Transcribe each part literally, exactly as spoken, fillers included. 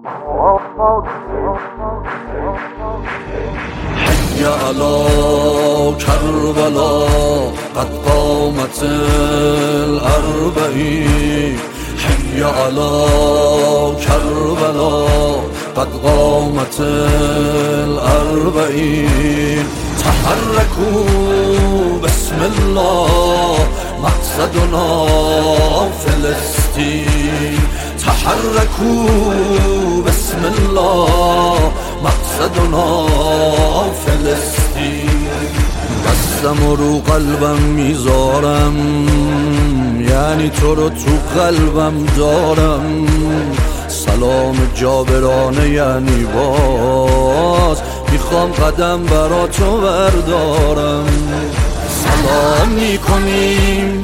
حي على كربلاء قد قامت الأربعين حي على كربلاء قد قامت الأربعين تحركوا بسم الله مقصدنا فلسطين تحركوا بسم الله مقصدنا فلسطین دستم رو قلبم میذارم یعنی تو رو تو قلبم دارم سلام جابرانه یعنی باز میخوام قدم برا تو بردارم سلام میکنیم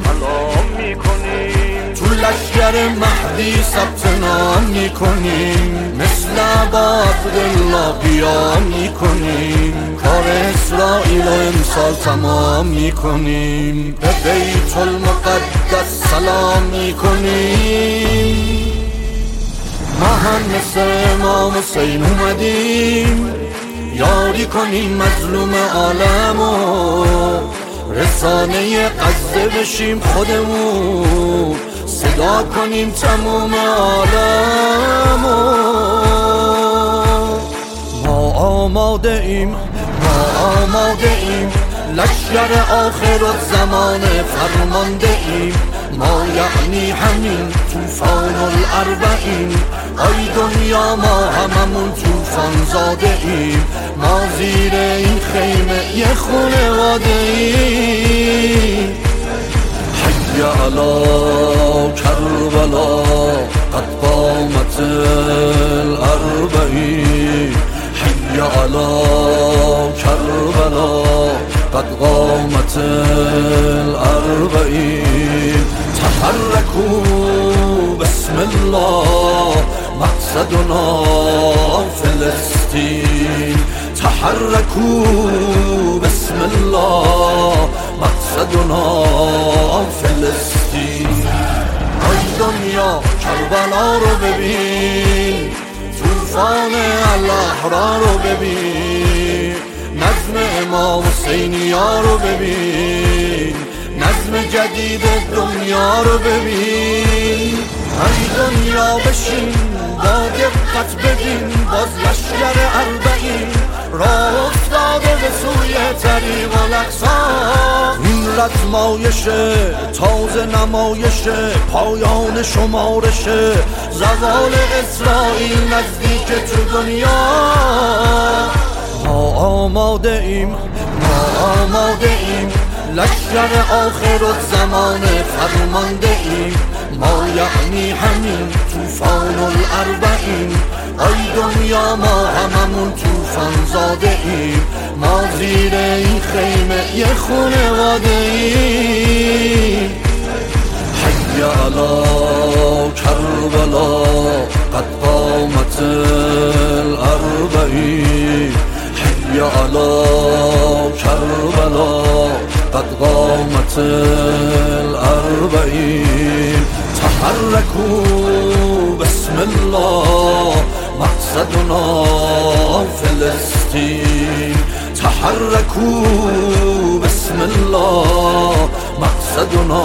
تو لشکر مهدی ثبت نام میکنیم مثل عبدالله قیام میکنیم کار اسرائیل و امسال تمام میکنیم به بیت المقدس سلام میکنیم ما هم مثل امام حسین اومدیم یاری کنیم مظلوم عالمو رسانه غزه بشیم خودمون صدا کنیم تموم عالمو ما آماده ایم ما آماده ایم لشکر آخر الزمان فرمانده ایم ما یعنی همین طوفان الاربعین آی دنیا ما هممون طوفان زاده ایم ما زیر این خیمه یه خانواده ایم حی علی کربلا قد قامت الاربعین حی علی کربلا قد قامت الاربعین تحركوا بسم الله مقصدنا فلسطین تحركوا بسم الله مقصدنا فلسطین ای دنیا کربلا رو ببین طوفان الاحرار رو ببین نظم امام حسینیا رو ببین نظم جدید دنیا رو ببین ای دنیا بشین با دقت ببین باز لشکر اربعین راه افتاده به سوی طریق الاقصی این رزمایشه تازه نمایشه پایان شمارشه زوال اسرائیل نزدیک تو دنیا ما آماده ایم ما آماده ایم لشکر آخر الزمان فرمانده ایم ما یعنی همین طوفان الاربعین آی دنیا ما هممون طوفان زاده ایم ما زیر این خیمه یه خانواده ایم حی علی کربلا قد قامت الاربعین حی علی کربلا قد قامت الاربعین تحركوا بسم الله مقصدنا فلسطین تحركوا بسم الله مقصدنا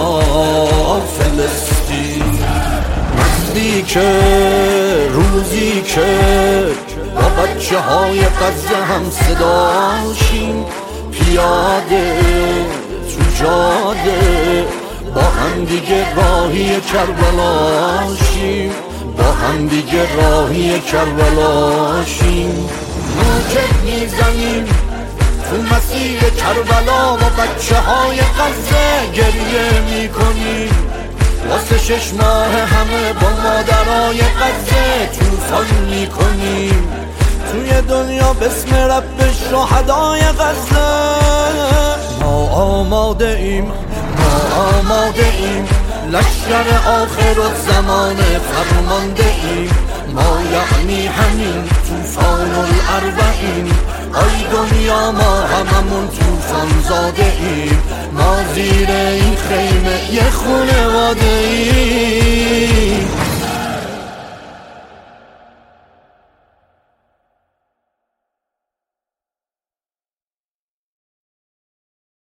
فلسطین وقتی که روزی که با بچه های غزه هم صداشیم پیاده تو جاده با هم دیگه راهی کربلاشیم با هم دیگه راهی کربلاشیم موکب میزنیم تو مسیر کربلا با بچه های غزه گریه میکنیم واسه شش ماه همه با مادرای غزه طوفان میکنیم توی دنیا بسم رب شهدای غزه ما آماده ایم ما آماده ایم لشکر آخر الزمان فرمانده ایم ما یعنی همین طوفان الاربعین آی دنیا ما هممون طوفان زاده ایم ما زیر این خیمه یه خانواده ایم